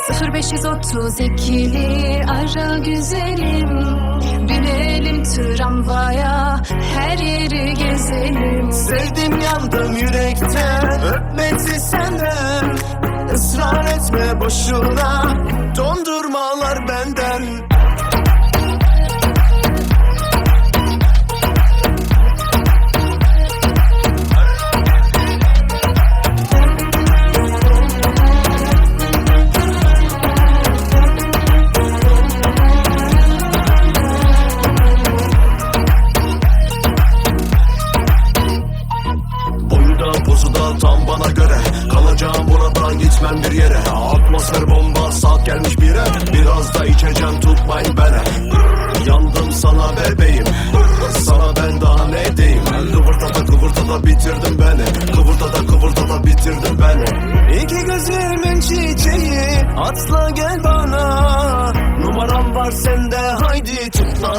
0532'li ara güzelim, binelim tramvaya, her yeri gezelim. Sevdim yandım yürekten, öpmesi senden. Israr etme boşuna, dondurmalar benden. Pozuda tam bana göre, kalacağım buradan gitmem bir yere. Atmosfer bomba, saat gelmiş bire, biraz da içeceğim tutmayın beni. Yandım sana bebeğim, sana ben daha ne diyeyim. Kıvırtada bitirdin beni, kıvırtada bitirdin beni. İki gözümün çiçeği, atla gel bana. Numaram var sende, haydi tıkla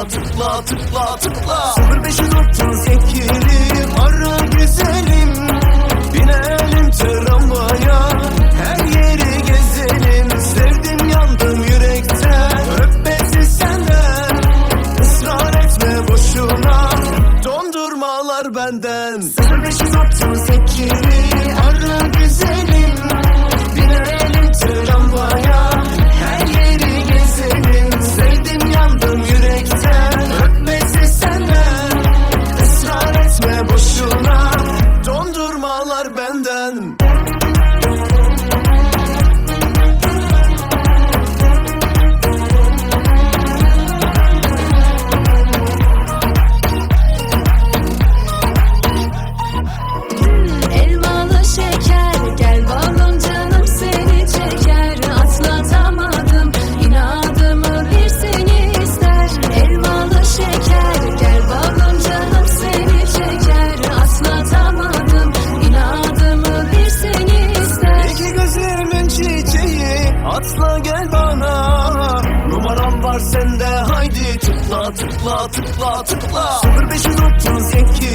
0532'li ara güzelim, binelim tramvaya, her yeri gezelim. Sevdim yandım yürekten, öpmesi senden. Israr etme boşuna, dondurmalar benden. 0532'li ara güzelim, binelim tramvaya, her yeri gezelim. Sevdim yandım yürekten, öpmesi senden. Israr etme boşuna, dondurmalar benden. Elmalı şeker, gel balım canım seni çeker. Atlatamadım inadımı, bir seni ister. Elmalı şeker, gel balım canım seni çeker. Atlatamadım inadımı, bir seni ister. İki gözümün çiçeği, atla gel bana. Numaram var sende, haydi tıkla 0532